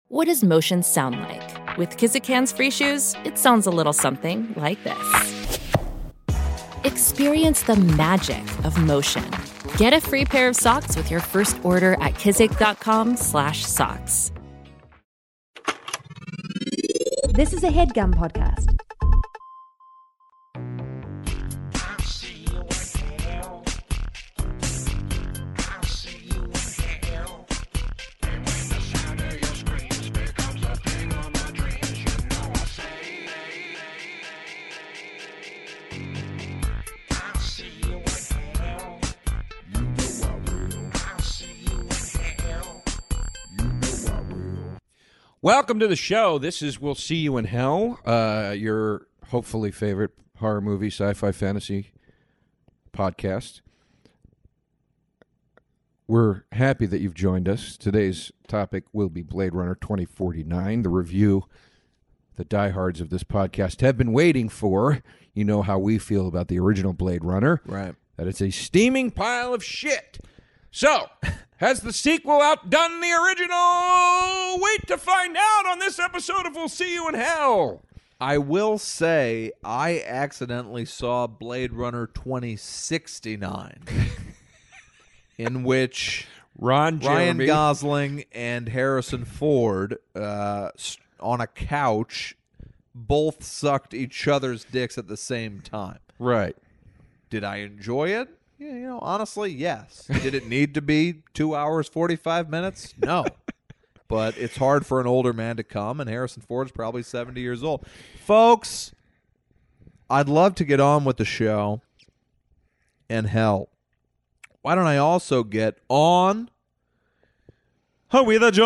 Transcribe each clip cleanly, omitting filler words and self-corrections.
What does motion sound like? With Kizikans free shoes, it sounds a little something like this. Experience the magic of motion. Get a free pair of socks with your first order at kizik.com/socks. This is a HeadGum podcast. Welcome to the show. This is We'll See You in Hell, your hopefully favorite horror movie, sci-fi, fantasy podcast. We're happy that you've joined us. Today's topic will be Blade Runner 2049, the review the diehards of this podcast have been waiting for. You know how we feel about the original Blade Runner. Right. That it's a steaming pile of shit. So, has the sequel outdone the original? Wait to find out on this episode of We'll See You in Hell. I will say I accidentally saw Blade Runner 2069, in which Ryan Gosling and Harrison Ford on a couch both sucked each other's dicks at the same time. Right. Did I enjoy it? Yeah, honestly, yes. Did it need to be 2 hours, 45 minutes? No. But it's hard for an older man to come, and Harrison Ford's probably 70 years old. Folks, I'd love to get on with the show, and hell, why don't I also get on with a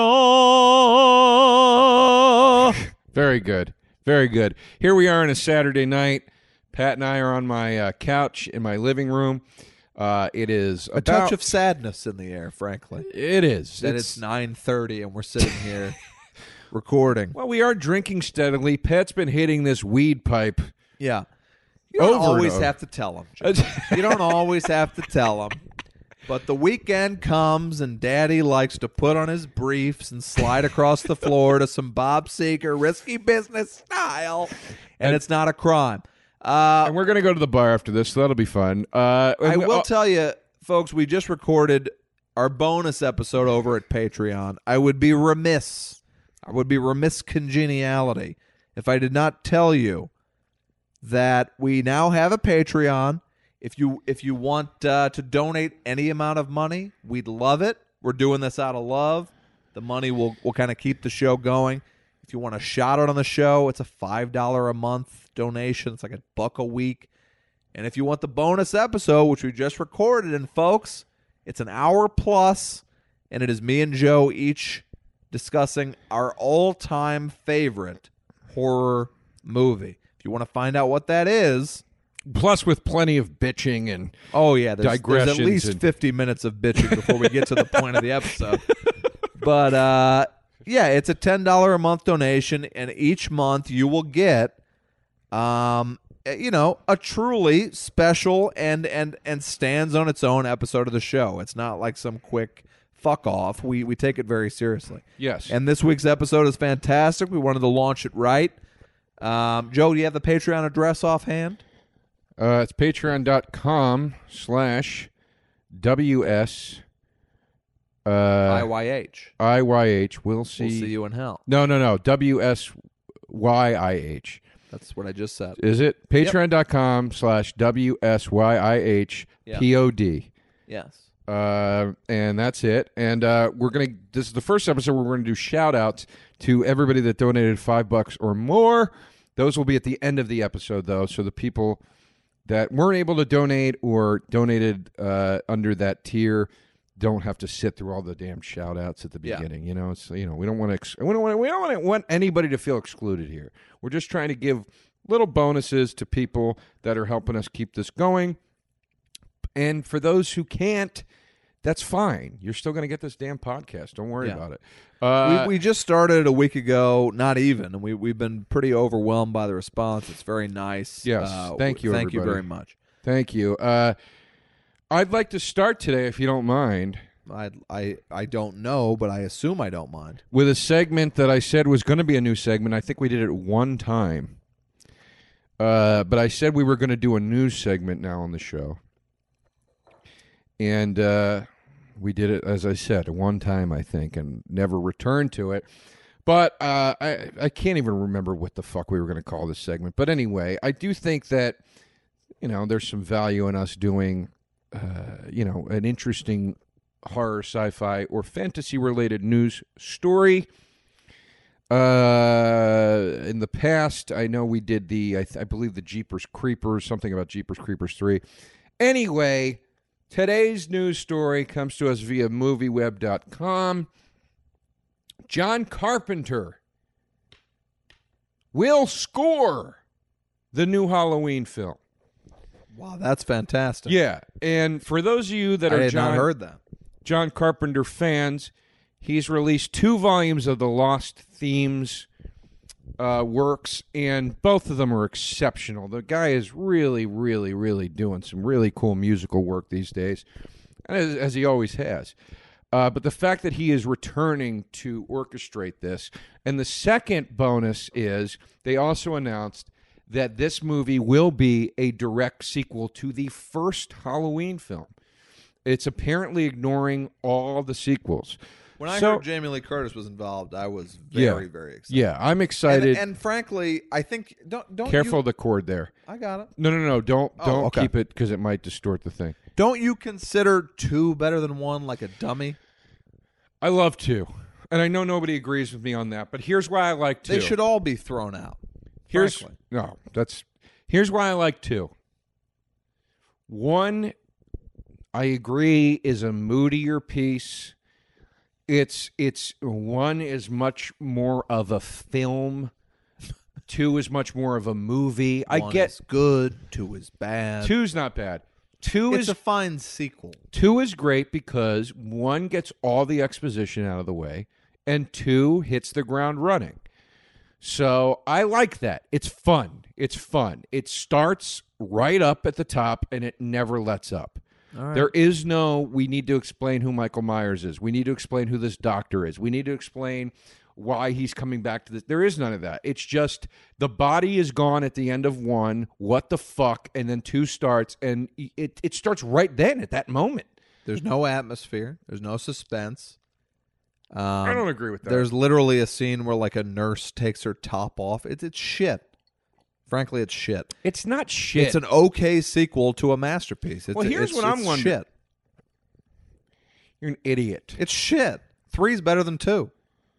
jaw? Very good. Very good. Here we are on a Saturday night. Pat and I are on my couch in my living room. It is a touch of sadness in the air, frankly. It is. That it's 9:30 and we're sitting here recording. Well, we are drinking steadily. Pat's been hitting this weed pipe. Yeah. You don't always have to tell him. You don't always have to tell him. But the weekend comes and Daddy likes to put on his briefs and slide across the floor to some Bob Seger risky business style, and it's not a crime. And we're going to go to the bar after this, so that'll be fun. I will tell you, folks, we just recorded our bonus episode over at Patreon. I would be remiss congeniality if I did not tell you that we now have a Patreon. If you want to donate any amount of money, we'd love it. We're doing this out of love. The money will kind of keep the show going. If you want a shout out on the show, it's a $5 a month donation. It's like $1 a week. And if you want the bonus episode, which we just recorded, and folks, it's an hour plus, and it is me and Joe each discussing our all-time favorite horror movie. If you want to find out what that is, plus with plenty of bitching and there's at least 50 minutes of bitching before we get to the point of the episode. But it's a $10 a month donation, and each month you will get a truly special and stands on its own episode of the show. It's not like some quick fuck off. We take it very seriously. Yes. And this week's episode is fantastic. We wanted to launch it right. Joe, do you have the Patreon address offhand? It's patreon.com/WS IYH. We'll see you in hell. No. WSYIH. That's what I just said. Is it? Patreon.com/WSYIH POD. Yes. And that's it. And this is the first episode where we're going to do shout outs to everybody that donated $5 or more. Those will be at the end of the episode, though. So the people that weren't able to donate or donated under that tier don't have to sit through all the damn shout outs at the beginning. You know, we don't want anybody to feel excluded here. We're just trying to give little bonuses to people that are helping us keep this going. And for those who can't, that's fine. You're still going to get this damn podcast. Don't worry about it. We just started a week ago, not even, and we've been pretty overwhelmed by the response. It's very nice. Yes, thank you, Thank you very much. Thank you. I'd like to start today, if you don't mind, I don't know, but I assume I don't mind. With a segment that I said was going to be a new segment. I think we did it one time. But I said we were going to do a news segment now on the show. And we did it, as I said, one time, I think, and never returned to it. But I can't even remember what the fuck we were going to call this segment. But anyway, I do think that, there's some value in us doing, an interesting horror, sci-fi, or fantasy-related news story. In the past, I know we did I believe the Jeepers Creepers, something about Jeepers Creepers 3. Anyway, today's news story comes to us via MovieWeb.com. John Carpenter will score the new Halloween film. Wow, that's fantastic. Yeah, and for those of you that I are had not heard that. John Carpenter fans, he's released 2 volumes of the Lost Themes works, and both of them are exceptional. The guy is really, really, really doing some really cool musical work these days, as he always has. But the fact that he is returning to orchestrate this, and the second bonus is they also announced that this movie will be a direct sequel to the first Halloween film. It's apparently ignoring all the sequels. When I heard Jamie Lee Curtis was involved, I was very, very excited. Yeah, I'm excited. And frankly, I think don't careful of the cord there. I got it. No. Don't okay. keep it because it might distort the thing. Don't you consider 2 better than 1 like a dummy? I love 2, and I know nobody agrees with me on that. But here's why I like 2. They should all be thrown out. Here's why I like 2. 1, I agree, is a moodier piece. It's 1 is much more of a film. 2 is much more of a movie. 1 is good. 2 is bad. 2's not bad. 2 it's is a fine sequel. 2 is great because 1 gets all the exposition out of the way, and 2 hits the ground running. So I like that. It's fun. It's fun. It starts right up at the top, and it never lets up. All right. There is no, we need to explain who Michael Myers is. We need to explain who this doctor is. We need to explain why he's coming back to this. There is none of that. It's just the body is gone at the end of 1. What the fuck? And then 2 starts, and it starts right then at that moment. There's no atmosphere. There's no suspense. I don't agree with that. There's literally a scene where like a nurse takes her top off. It's shit. Frankly, it's shit. It's not shit. It's an okay sequel to a masterpiece. Here's what I'm wondering. Shit. You're an idiot. It's shit. 3's better than 2.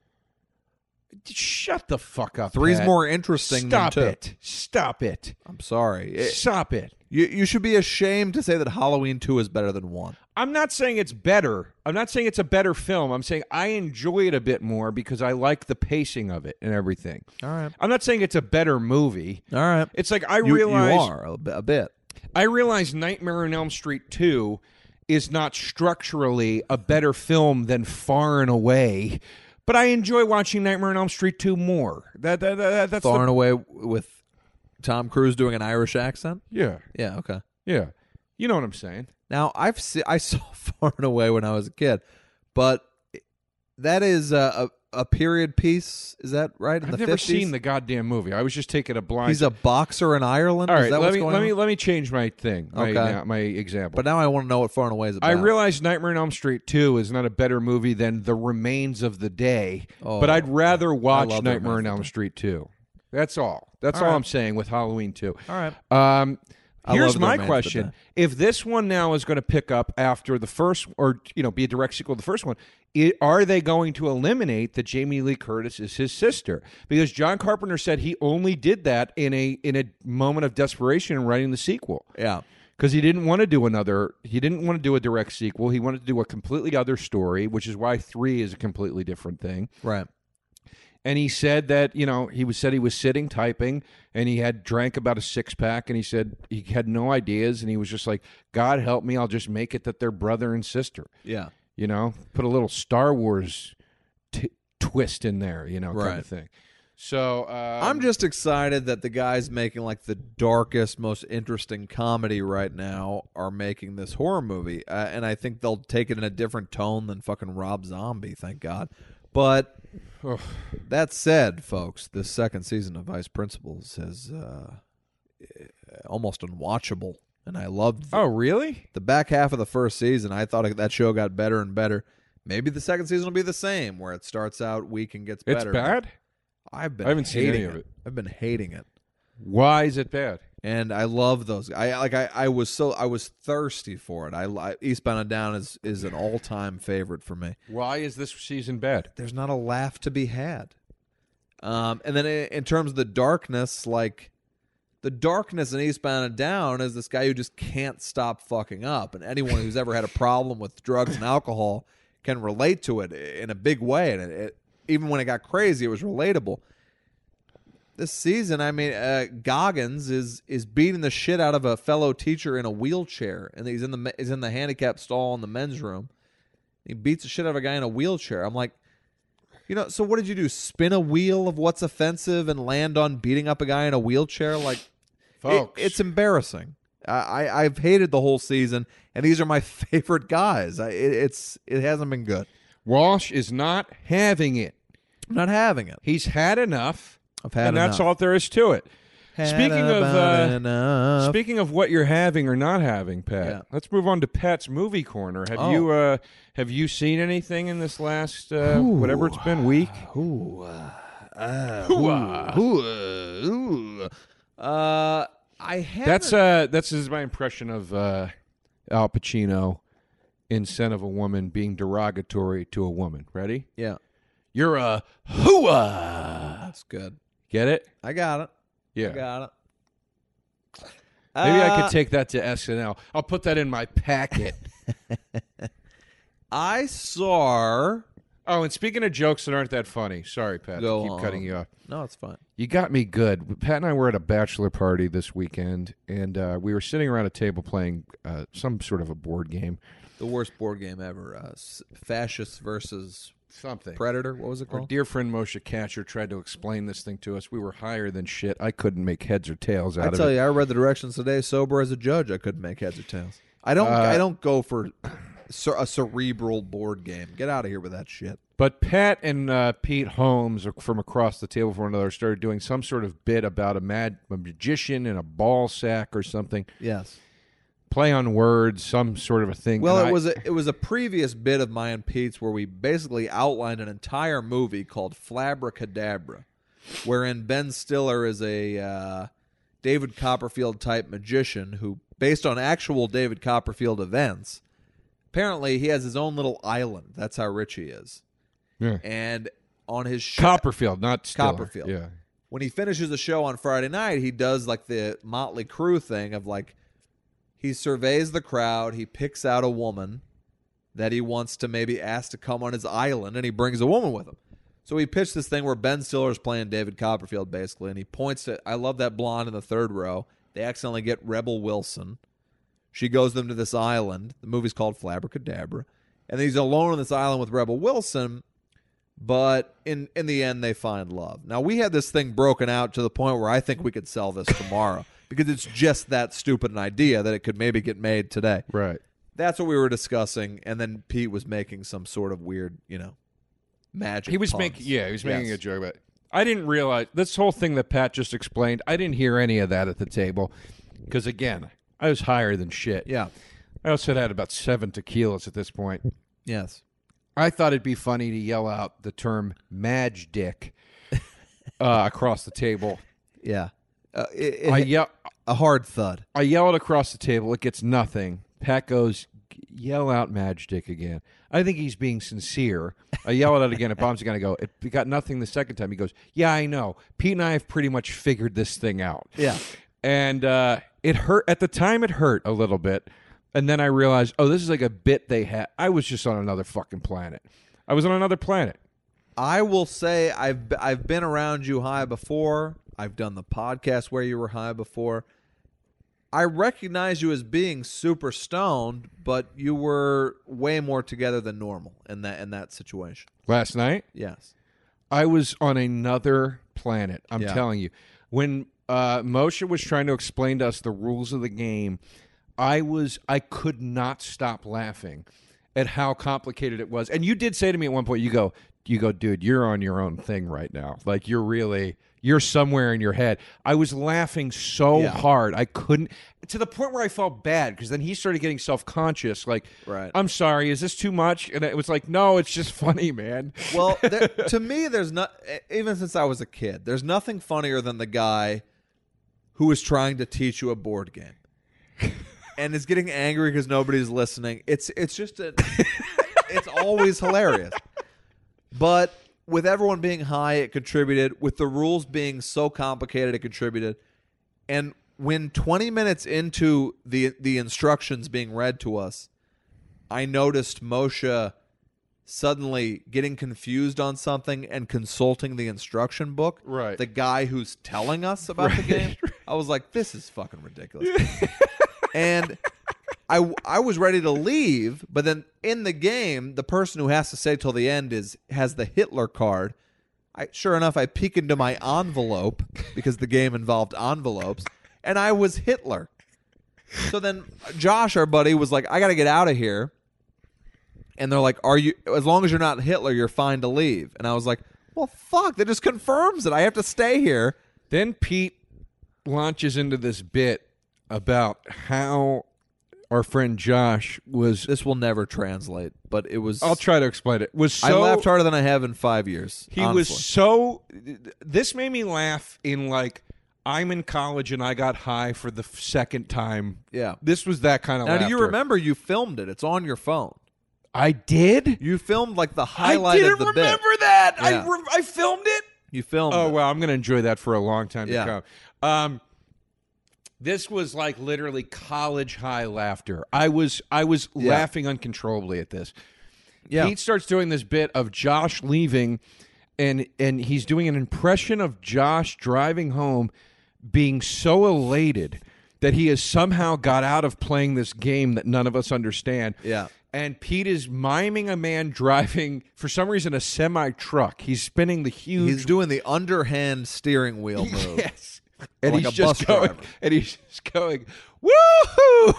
Shut the fuck up. 3's Pat. more interesting than 2. Stop it. I'm sorry. Stop it. You should be ashamed to say that Halloween 2 is better than 1. I'm not saying it's better. I'm not saying it's a better film. I'm saying I enjoy it a bit more because I like the pacing of it and everything. All right. I'm not saying it's a better movie. All right. It's like You are a bit. I realize Nightmare on Elm Street 2 is not structurally a better film than Far and Away, but I enjoy watching Nightmare on Elm Street 2 more. That's Far and Away with Tom Cruise doing an Irish accent? Yeah. Yeah, okay. Yeah. You know what I'm saying. Now, I saw Far and Away when I was a kid, but that is a period piece. Is that right? I've never seen the goddamn movie. I was just taking a blind. He's a boxer in Ireland. All Is right, that what's going on? let me change my thing. Okay. My example. But now I want to know what Far and Away is about. I realize Nightmare on Elm Street 2 is not a better movie than The Remains of the Day, but I'd rather watch Nightmare on Elm Street 2. That's all. That's all I'm saying with Halloween 2. All right. Here's my question. If this one now is going to pick up after the first, or be a direct sequel to the first one, are they going to eliminate that Jamie Lee Curtis is his sister? Because John Carpenter said he only did that in a moment of desperation in writing the sequel. Yeah. Because he didn't want to do a direct sequel. He wanted to do a completely other story, which is why 3 is a completely different thing. Right. And he said that, he was sitting typing and he had drank about a 6-pack and he said he had no ideas and he was just like, God help me, I'll just make it that they're brother and sister. Yeah. Put a little Star Wars twist in there, kind Right. of thing. So I'm just excited that the guys making like the darkest, most interesting comedy right now are making this horror movie, and I think they'll take it in a different tone than fucking Rob Zombie. Thank God. But that said, folks, this second season of Vice Principals is almost unwatchable, and I loved. Oh, really? The back half of the first season, I thought that show got better and better. Maybe the second season will be the same, where it starts out weak and gets better. It's bad? I haven't seen any of it. I've been hating it. Why is it bad? And I love those. I was thirsty for it. Eastbound and Down is an all-time favorite for me. Why is this season bad? There's not a laugh to be had. And then in terms of the darkness, like the darkness in Eastbound and Down is this guy who just can't stop fucking up, and anyone who's ever had a problem with drugs and alcohol can relate to it in a big way. And it even when it got crazy, it was relatable. This season, I mean, Goggins is beating the shit out of a fellow teacher in a wheelchair, and he's in the handicap stall in the men's room. He beats the shit out of a guy in a wheelchair. I'm like, so what did you do? Spin a wheel of what's offensive and land on beating up a guy in a wheelchair? Like, folks, it's embarrassing. I've hated the whole season, and these are my favorite guys. It hasn't been good. Walsh is not having it. I'm not having it. He's had enough. I've had and enough. That's all there is to it. Speaking of what you're having or not having, Pat, let's move on to Pat's Movie Corner. Have you seen anything in this last whatever it's been week? I haven't. This is my impression of Al Pacino in Scent of a Woman being derogatory to a woman. Ready? Yeah. You're a hooah. That's good. Get it? I got it. Yeah. I got it. Maybe I could take that to SNL. I'll put that in my packet. I saw. Oh, and speaking of jokes that aren't that funny, sorry, Pat, Go to keep on. cutting you off. No, it's fine. You got me good. Pat and I were at a bachelor party this weekend, and we were sitting around a table playing some sort of a board game. The worst board game ever. Fascists versus something. Predator. What was it Our called? dear friend Moshe Katcher tried to explain this thing to us. We were higher than shit. I couldn't make heads or tails out of it. I tell you, I read the directions today. Sober as a judge, I couldn't make heads or tails. I don't go for a cerebral board game. Get out of here with that shit. But Pat and Pete Holmes from across the table from one another started doing some sort of bit about a magician and a ball sack or something. Yes. Play on words, some sort of a thing. Well, it was a previous bit of mine and Pete's where we basically outlined an entire movie called Flabracadabra, wherein Ben Stiller is a David Copperfield type magician who, based on actual David Copperfield events, apparently he has his own little island. That's how rich he is. Yeah. And on his show, Copperfield, not Stiller. Copperfield. Yeah. When he finishes the show on Friday night, he does like the Motley Crue thing of like, he surveys the crowd, he picks out a woman that he wants to maybe ask to come on his island, and he brings a woman with him. So he pitched this thing where Ben Stiller's playing David Copperfield, basically, and he points to, I love that blonde in the third row. They accidentally get Rebel Wilson. She goes them to this island. The movie's called Flabracadabra. And he's alone on this island with Rebel Wilson, but in the end, they find love. Now, we had this thing broken out to the point where I think we could sell this tomorrow because it's just that stupid an idea that it could maybe get made today. Right. That's what we were discussing, and then Pete was making some sort of weird, magic He was puns. making Yes. a joke about it. I didn't realize this whole thing that Pat just explained. I didn't hear any of that at the table because, again, I was higher than shit. Yeah. I also had about 7 tequilas at this point. Yes. I thought it'd be funny to yell out the term "Madge Dick" across the table. Yeah. A hard thud. I yell it across the table. It gets nothing. Pat goes, "Yell out Madge Dick again." I think he's being sincere. I yell it out again. It bombs again. I go, "It got nothing the second time." He goes, "Yeah, I know. Pete and I have pretty much figured this thing out." Yeah. And it hurt. At the time, it hurt a little bit. And then I realized, oh, this is like a bit they had. I was just on another fucking planet. I was on another planet. I will say I've been around you high before. I've done the podcast where you were high before. I recognize you as being super stoned, but you were way more together than normal in that situation. Last night, Yes. I was on another planet. I'm Yeah. telling you. When Moshe was trying to explain to us the rules of the game, I could not stop laughing at how complicated it was. And you did say to me at one point, you go, dude, you're on your own thing right now. Like you're somewhere in your head. I was laughing so hard. I couldn't, to the point where I felt bad because then he started getting self-conscious. Like, Right. I'm sorry, is this too much? And it was like, no, it's just funny, man. Well, to me, there's not, even since I was a kid, there's nothing funnier than the guy who is trying to teach you a board game and is getting angry because nobody's listening. It's just it's always hilarious. But with everyone being high, it contributed. With the rules being so complicated, it contributed. And when 20 minutes into the instructions being read to us, I noticed Moshe suddenly getting confused on something and consulting the instruction book. Right. The guy who's telling us about the game. I was like, this is fucking ridiculous. And I was ready to leave, but then in the game, the person who has to stay till the end has the Hitler card. Sure enough, I peek into my envelope because the game involved envelopes, and I was Hitler. So then Josh, our buddy, was like, I got to get out of here. And they're like, as long as you're not Hitler, you're fine to leave. And I was like, well, fuck, that just confirms it. I have to stay here. Then Pete launches into this bit about how our friend Josh was. This will never translate, but it was. I'll try to explain it. I laughed harder than I have in 5 years. He honestly. was so. This made me laugh in like, I'm in college and I got high for the second time. Yeah. This was that kind of Now, laughter. do you remember you filmed it? It's on your phone. I did? You filmed like the highlight I of the didn't bit. remember that. Yeah. I filmed it? You filmed Oh, it. well, I'm going to enjoy that for a long time Yeah. to come. This was like literally college high laughter. I was laughing uncontrollably at this. Yeah. Pete starts doing this bit of Josh leaving, and he's doing an impression of Josh driving home, being so elated that he has somehow got out of playing this game that none of us understand. Yeah. And Pete is miming a man driving, for some reason, a semi-truck. He's spinning the huge... He's doing the underhand steering wheel move. Yes. And Like he's a just bus going, driver. and he's just going, woohoo!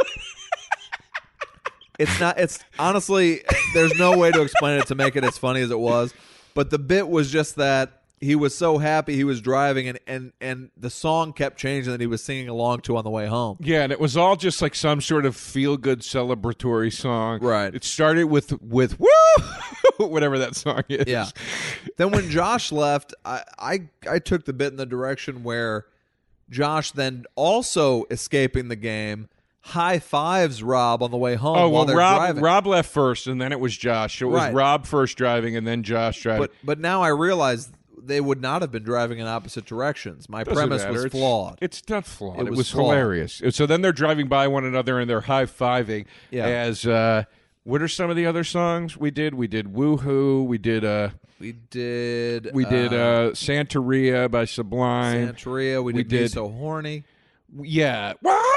It's honestly, there's no way to explain it to make it as funny as it was. But the bit was just that he was so happy he was driving, and the song kept changing that he was singing along to on the way home. Yeah, and it was all just like some sort of feel-good celebratory song. Right. It started with woo, whatever that song is. Yeah. Then when Josh left, I took the bit in the direction where Josh then also escaping the game high fives Rob on the way home Oh, while well, they're driving. Rob left first, and then it was Josh. So it was Right. Rob first driving, and then Josh driving. But now I realize they would not have been driving in opposite directions. My Doesn't premise matter. was It's- flawed. It's not flawed. It It was was flawed. hilarious. So then they're driving by one another and they're high-fiving Yeah. as what are some of the other songs we did? We did Woohoo. We did We did Santeria by Sublime. Santeria. We we did Be did- So Horny. Yeah.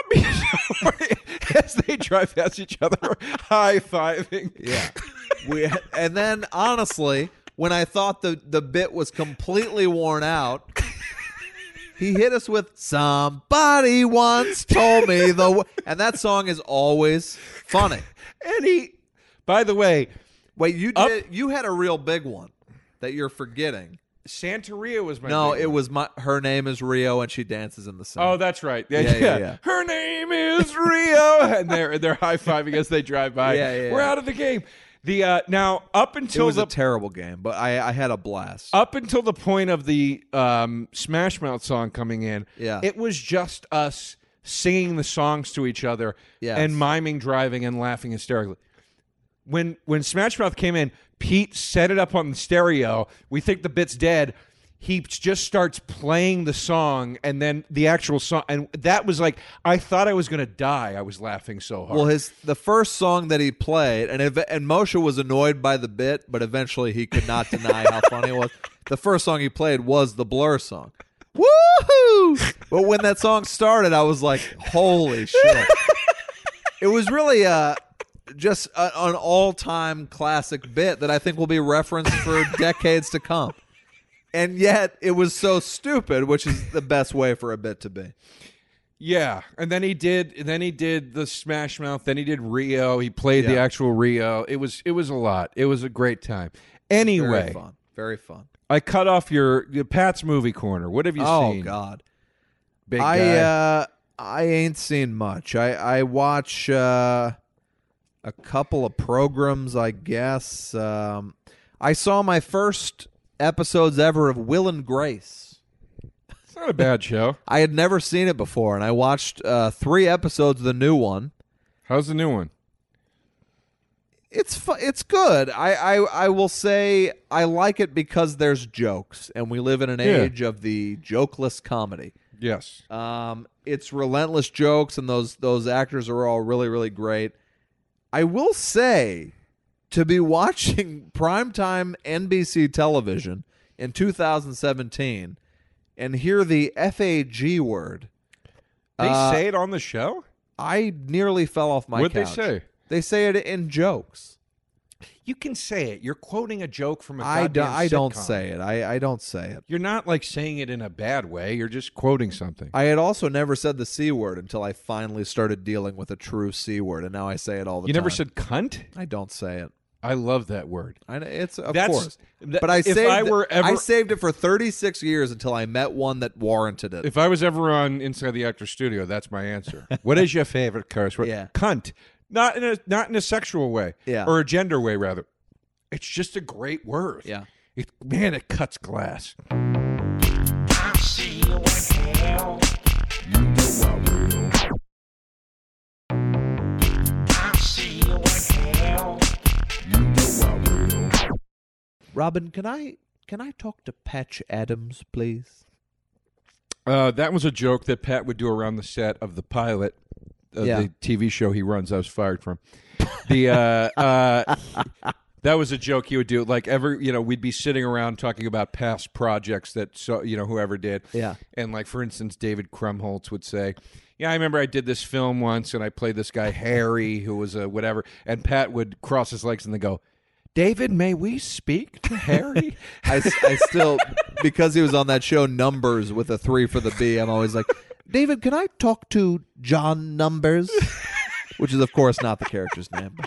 As they drive past each other, high-fiving. Yeah. And then honestly, when I thought the bit was completely worn out, he hit us with "Somebody Once Told Me and that song is always funny. And by the way, Wait, you had a real big one that you're forgetting. Santeria was my No, big it one. was her name is Rio and she dances in the sun. Oh, that's right. Yeah. Her name is Rio, and they're high fiving as they drive by. Yeah. We're out of the game. The now up it until was the a terrible game, but I had a blast. up until the point of the Smash Mouth song coming in, Yeah. it was just us singing the songs to each other Yes. and miming driving and laughing hysterically. When Smash Mouth came in, Pete set it up on the stereo. We think the bit's dead. He just starts playing the song and then the actual song. And that was like, I thought I was going to die. I was laughing so hard. Well, the first song that he played, and Moshe was annoyed by the bit, but eventually he could not deny how funny it was. The first song he played was the Blur song. Woohoo! But when that song started, I was like, holy shit. It was really just an all-time classic bit that I think will be referenced for decades to come. And yet it was so stupid, which is the best way for a bit to be. Yeah, and then he did the Smash Mouth. Then he did Rio. He played the actual Rio. It was a lot. It was a great time. Anyway, Very fun. I cut off your Pat's movie corner. What have you seen? Oh God, Big guy. I ain't seen much. I watch a couple of programs, I guess. I saw my first episodes ever of Will and Grace. It's not a bad show. I had never seen it before, and I watched 3 episodes of the new one. How's the new one? It's good. I will say I like it because there's jokes, and we live in an age of the jokeless comedy. Yes. It's relentless jokes, and those actors are all really, really great. I will say, to be watching primetime NBC television in 2017 and hear the FAG word. They say it on the show? I nearly fell off my couch. What'd they say? They say it in jokes. You can say it. You're quoting a joke from a I goddamn don't sitcom. say it. I don't say it. You're not like saying it in a bad way. You're just quoting something. I had also never said the C word until I finally started dealing with a true C word, and now I say it all the time. You never said cunt? I don't say it. I love that word. It's of That's- course, that- but I if saved. I were ever- I saved it for 36 years until I met one that warranted it. If I was ever on Inside the Actor Studio, that's my answer. What is your favorite curse word? Yeah. Cunt. Not in a sexual way. Yeah. Or a gender way, rather. It's just a great word. Yeah. Man, it cuts glass. Robin, can I talk to Patch Adams, please? That was a joke that Pat would do around the set of the pilot of the TV show he runs. I was fired from. That was a joke he would do. Like we'd be sitting around talking about past projects that whoever did. Yeah. And like for instance, David Krumholtz would say, "Yeah, I remember I did this film once, and I played this guy Harry, who was a whatever." And Pat would cross his legs and then go, "David, may we speak to Harry?" I still, because he was on that show Numbers with a 3 for the B, I'm always like, David, can I talk to John Numbers? Which is, of course, not the character's name.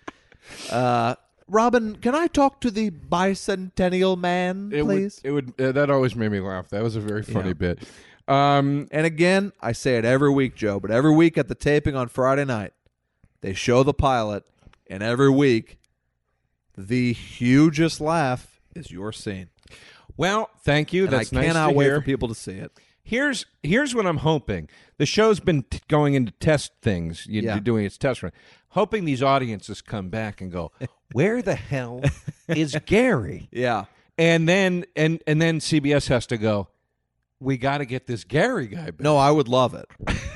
Robin, can I talk to the bicentennial man, please? It would that always made me laugh. That was a very funny bit. And again, I say it every week, Joe, but every week at the taping on Friday night, they show the pilot, and every week, the hugest laugh is your scene. Well, thank you. And That's I nice cannot to wait hear. for people to see it. Here's what I'm hoping. The show's been going into test things. You're doing its test run. Hoping these audiences come back and go, where the hell is Gary? Yeah. And then CBS has to go, we got to get this Gary guy back. No, I would love it.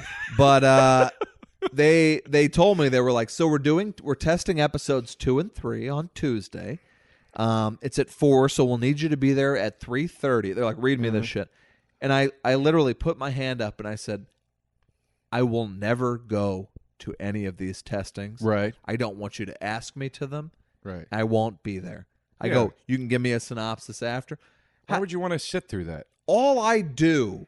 But they told me, they were like, so we're testing episodes 2 and 3 on Tuesday. It's at 4, so we'll need you to be there at 3:30. They're like, read me this shit. And I literally put my hand up and I said, I will never go to any of these testings. Right. I don't want you to ask me to them. Right. I won't be there. I Yeah. go, you can give me a synopsis after. Why would you want to sit through that? All I do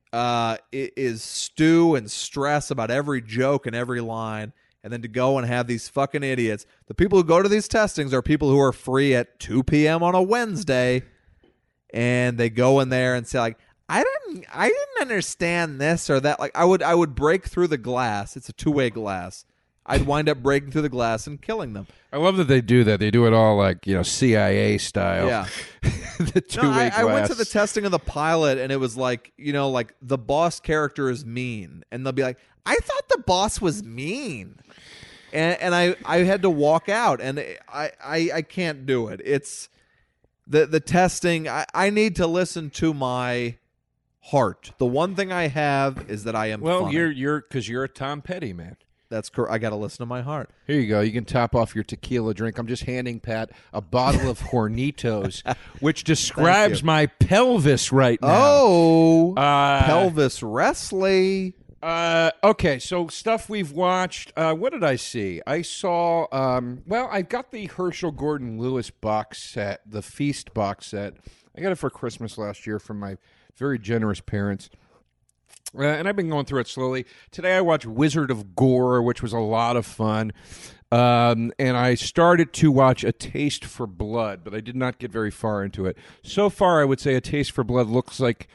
is stew and stress about every joke and every line, and then to go and have these fucking idiots. The people who go to these testings are people who are free at 2 p.m. on a Wednesday, and they go in there and say, like, I didn't understand this or that. Like, I would break through the glass. It's a 2-way glass. I'd wind up breaking through the glass and killing them. I love that they do that. They do it all like, CIA style. Yeah. The two-way glass. I went to the testing of the pilot, and it was like, like the boss character is mean, and they'll be like, I thought the boss was mean, and I had to walk out, and I can't do it. It's the testing. I need to listen to my heart. The one thing I have is that I am funny. You're a Tom Petty man. That's correct. I got to listen to my heart. Here you go. You can top off your tequila drink. I'm just handing Pat a bottle of Hornitos, which describes my pelvis right now. Oh, pelvis wrestling. Okay, so stuff we've watched. What did I see? I saw, I got the Herschel Gordon Lewis box set, the Feast box set I got it for Christmas last year from my very generous parents. And I've been going through it slowly. Today I watched Wizard of Gore, which was a lot of fun. And I started to watch A Taste for Blood, but I did not get very far into it. So far, I would say A Taste for Blood looks like,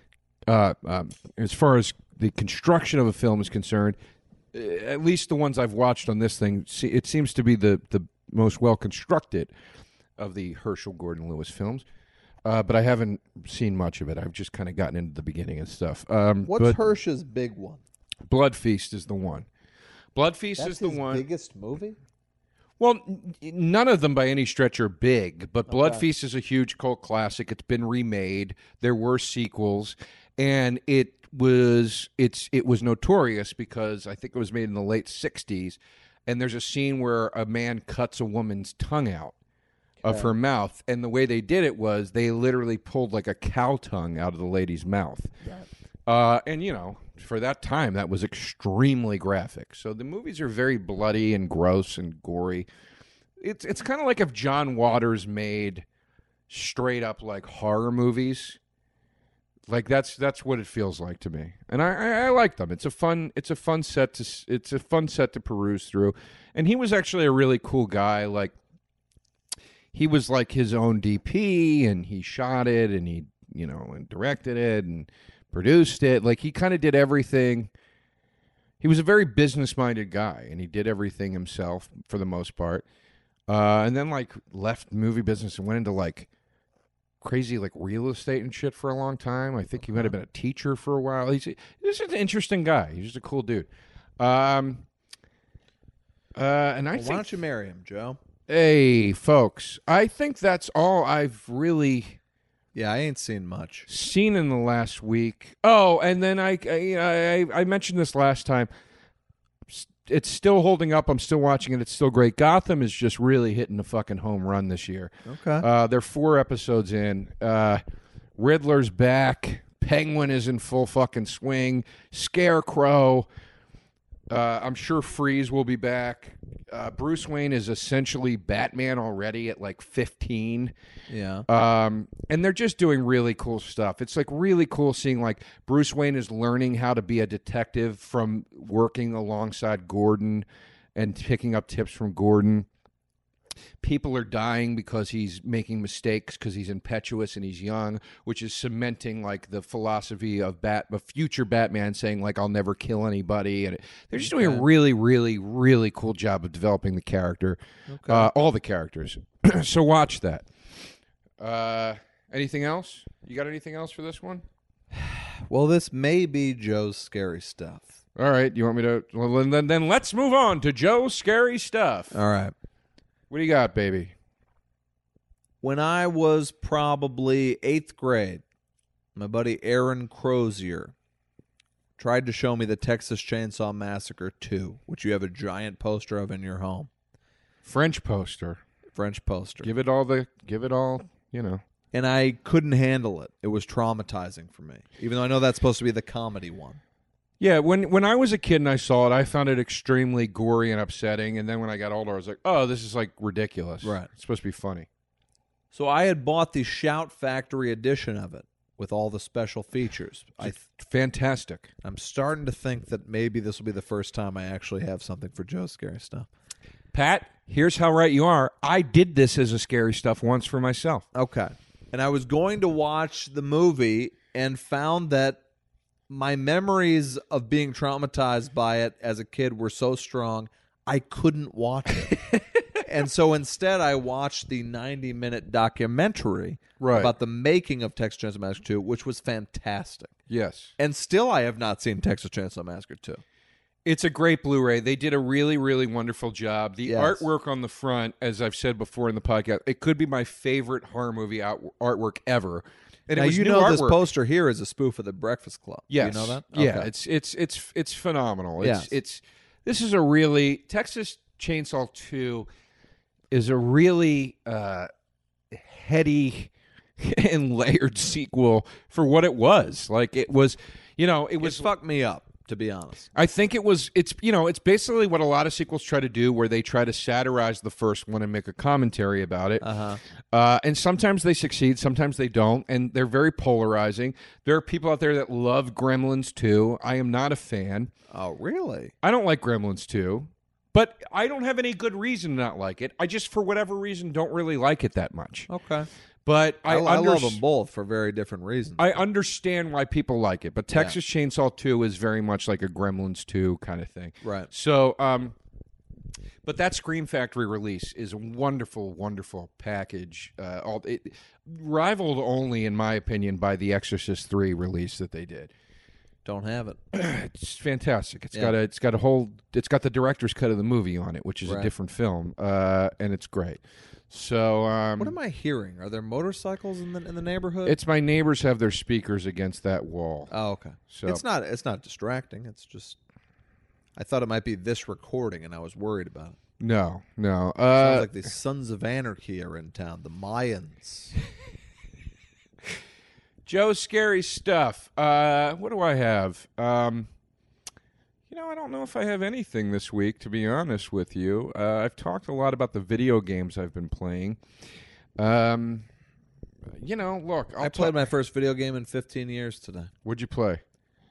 as far as the construction of a film is concerned, at least the ones I've watched on this thing, it seems to be the most well-constructed of the Herschel Gordon Lewis films. But I haven't seen much of it. I've just kind of gotten into the beginning and stuff. What's Hirsch's big one? Blood Feast is the one. Blood Feast That's is the his one. biggest movie? Well, none of them by any stretch are big, but Blood Feast is a huge cult classic. It's been remade. There were sequels, and it was notorious because I think it was made in the late 60s, and there's a scene where a man cuts a woman's tongue out of her mouth, and the way they did it was they literally pulled like a cow tongue out of the lady's mouth. And, you know, for that time, that was extremely graphic. So the movies are very bloody and gross and gory. It's kind of like if John Waters made straight up like horror movies. Like that's what it feels like to me, and I like them. It's a fun set to peruse through, and he was actually a really cool guy. Like he was like his own DP, and he shot it, and he and directed it, and produced it. Like he kind of did everything. He was a very business-minded guy, and he did everything himself for the most part. And then like left movie business and went into like crazy like real estate and shit for a long time. I think he might have been a teacher for a while. He's just an interesting guy. He's just a cool dude. And I think, why don't you marry him, Joe? Hey, folks, I think that's all I've really I ain't seen much. Seen in the last week. Oh, and then I mentioned this last time. It's still holding up. I'm still watching it. It's still great. Gotham is just really hitting the fucking home run this year. Okay. They're 4 episodes in. Riddler's back. Penguin is in full fucking swing. Scarecrow. I'm sure Freeze will be back. Bruce Wayne is essentially Batman already at like 15. Yeah. And they're just doing really cool stuff. It's like really cool seeing like Bruce Wayne is learning how to be a detective from working alongside Gordon and picking up tips from Gordon. People are dying because he's making mistakes because he's impetuous and he's young, which is cementing like the philosophy of future Batman saying like I'll never kill anybody, and they're just doing a really, really, really cool job of developing the character, all the characters. So watch that. Anything else? You got anything else for this one? Well, this may be Joe's scary stuff. All right, you want me to? Well, then let's move on to Joe's scary stuff. All right. What do you got, baby? When I was probably 8th grade, my buddy Aaron Crozier tried to show me the Texas Chainsaw Massacre 2, which you have a giant poster of in your home. French poster. Give it all, And I couldn't handle it. It was traumatizing for me, even though I know that's supposed to be the comedy one. Yeah, when I was a kid and I saw it, I found it extremely gory and upsetting. And then when I got older, I was like, oh, this is like ridiculous. Right. It's supposed to be funny. So I had bought the Shout Factory edition of it with all the special features. Fantastic. I'm starting to think that maybe this will be the first time I actually have something for Joe's scary stuff. Pat, here's how right you are. I did this as a scary stuff once for myself. Okay. And I was going to watch the movie and found that my memories of being traumatized by it as a kid were so strong, I couldn't watch it. And so instead, I watched the 90-minute documentary about the making of Texas Chainsaw Massacre 2, which was fantastic. Yes. And still, I have not seen Texas Chainsaw Massacre 2. It's a great Blu-ray. They did a really, really wonderful job. The artwork on the front, as I've said before in the podcast, it could be my favorite horror movie artwork ever. And now, it was you new know artwork. This poster here is a spoof of The Breakfast Club. Yes. Do you know that? Yeah, okay. it's phenomenal. Yes. This is a really Texas Chainsaw 2 is a really heady and layered sequel for what it was. Like it was, it fucked me up. to be honest. I think it's basically what a lot of sequels try to do, where they try to satirize the first one and make a commentary about it. And sometimes they succeed, sometimes they don't, and they're very polarizing. There are people out there that love Gremlins 2. I am not a fan. Oh, really? I don't like Gremlins 2, but I don't have any good reason to not like it. I just, for whatever reason, don't really like it that much. Okay. But I love them both for very different reasons. I understand why people like it, but Texas Chainsaw 2 is very much like a Gremlins 2 kind of thing. Right. So, but that Scream Factory release is a wonderful, wonderful package. Rivaled only, in my opinion, by the Exorcist 3 release that they did. Don't have it. It's fantastic. It's got the director's cut of the movie on it, which is a different film, and it's great. So, what am I hearing? Are there motorcycles in the neighborhood? It's my neighbors have their speakers against that wall. Oh, okay. So it's not distracting. It's just I thought it might be this recording, and I was worried about it. No. Sounds like the Sons of Anarchy are in town. The Mayans. Joe, scary stuff. What do I have? I don't know if I have anything this week, to be honest with you. I've talked a lot about the video games I've been playing. Look, I played my first video game in 15 years today. What'd you play?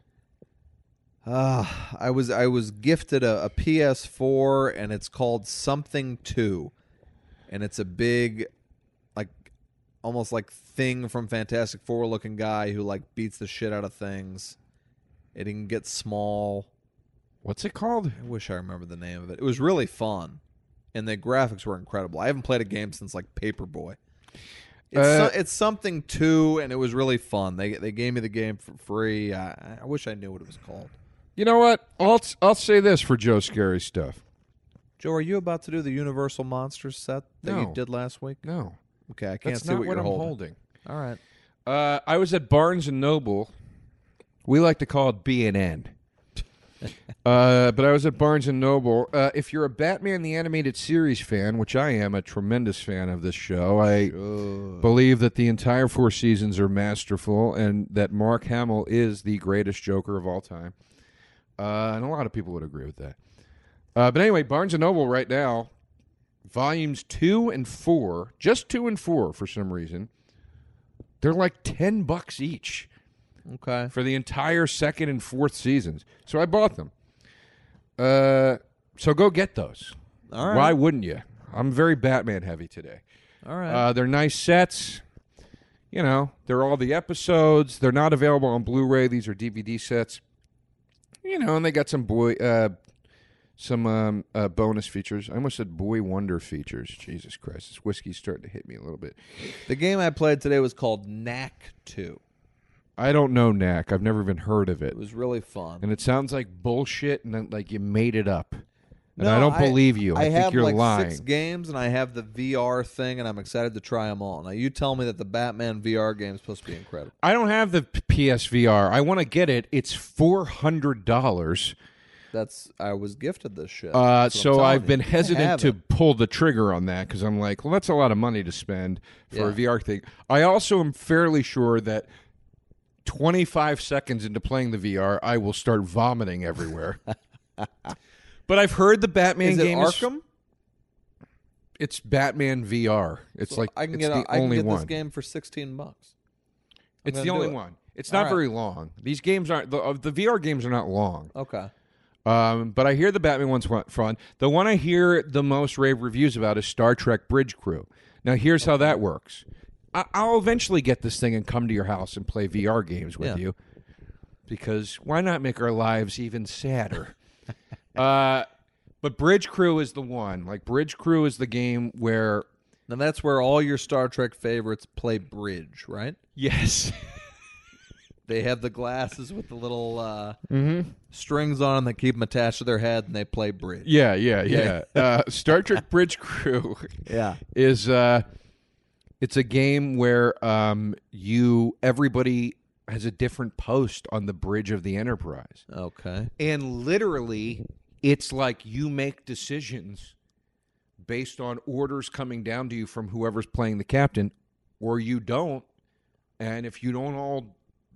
I was gifted a PS4, and it's called Something 2. And it's a big, almost like Thing from Fantastic Four looking guy who beats the shit out of things. It can get small. What's it called? I wish I remember the name of it. It was really fun, and the graphics were incredible. I haven't played a game since Paperboy. It's Something 2, and it was really fun. They gave me the game for free. I wish I knew what it was called. You know what? I'll say this for Joe Scary Stuff. Joe, are you about to do the Universal Monsters set that you did last week? No. Okay, I can't That's see not what you're I'm holding. All right. I was at Barnes & Noble. We like to call it B&N. But I was at Barnes & Noble. If you're a Batman the Animated Series fan, which I am, a tremendous fan of this show, I believe that the entire 4 seasons are masterful and that Mark Hamill is the greatest Joker of all time. And a lot of people would agree with that. But anyway, Barnes & Noble right now, volumes 2 and 4, just 2 and 4 for some reason, they're like $10 each. Okay. For the entire 2nd and 4th seasons. So I bought them. So go get those. All right. Why wouldn't you? I'm very Batman heavy today. All right. They're nice sets. They're all the episodes. They're not available on Blu-ray. These are DVD sets. And they got some bonus features. I almost said boy wonder features. Jesus Christ. This whiskey's starting to hit me a little bit. The game I played today was called Knack 2. I don't know Knack. I've never even heard of it. It was really fun. And it sounds like bullshit and then, you made it up. And I don't believe you. I think you're lying. I have 6 games, and I have the VR thing, and I'm excited to try them all. Now, you tell me that the Batman VR game is supposed to be incredible. I don't have the PSVR. I want to get it. It's $400. I was gifted this shit. So I've been hesitant to pull the trigger on that because I'm like, well, that's a lot of money to spend for a VR thing. I also am fairly sure that 25 seconds into playing the VR, I will start vomiting everywhere. But I've heard the Batman game is Arkham? It's Batman VR. It's so I can get this game for $16. It's the only one. It's not very long. These games aren't the VR games are not long. Okay. But I hear the Batman one's fun. The one I hear the most rave reviews about is Star Trek Bridge Crew. Now here's how that works. I'll eventually get this thing and come to your house and play VR games with you. Because why not make our lives even sadder? But Bridge Crew is the one. Bridge Crew is the game where... Now that's where all your Star Trek favorites play bridge, right? Yes. They have the glasses with the little strings on them that keep them attached to their head, and they play bridge. Yeah. Star Trek Bridge Crew is... It's a game where everybody has a different post on the bridge of the Enterprise. Okay. And literally, it's like you make decisions based on orders coming down to you from whoever's playing the captain, or you don't. And if you don't all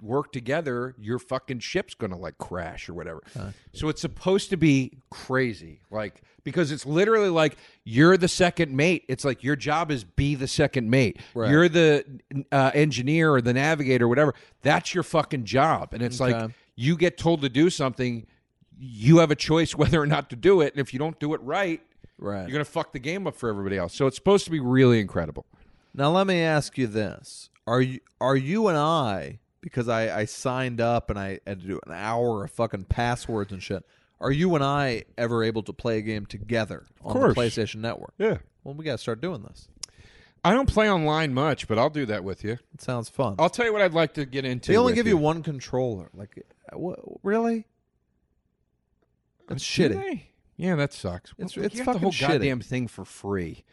work together, your fucking ship's going to like crash or whatever. So it's supposed to be crazy, like, because it's literally like you're the second mate. It's like your job is be the second mate. Right. You're the engineer or the navigator or whatever. That's your fucking job. And it's like you get told to do something. You have a choice whether or not to do it. And if you don't do it right, you're going to fuck the game up for everybody else. So it's supposed to be really incredible. Now let me ask you this: Are you and I, because I signed up and I had to do an hour of fucking passwords and shit? Are you and I ever able to play a game together on the PlayStation Network? Yeah. Well, we got to start doing this. I don't play online much, but I'll do that with you. It sounds fun. I'll tell you what I'd like to get into. They only give you one controller. Like, really? That's shitty. They? Yeah, that sucks. It's you have fucking the whole shitty. goddamn thing for free.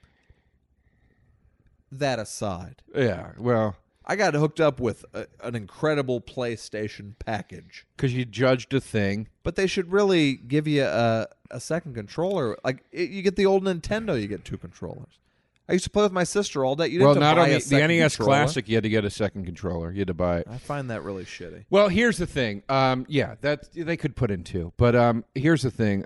That aside, Yeah, well, I got hooked up with an incredible PlayStation package. because you judged a thing. But they should really give you a second controller. Like, you get the old Nintendo, you get 2 controllers. I used to play with my sister all day. You didn't Well, have to not buy only a the second NES controller. Classic, you had to get a second controller. You had to buy it. I find that really shitty. Well, here's the thing. Yeah, that they could put in 2. But here's the thing.